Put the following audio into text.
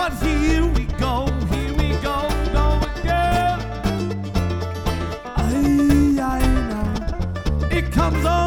But here we go again. Ay, ay, now it comes on.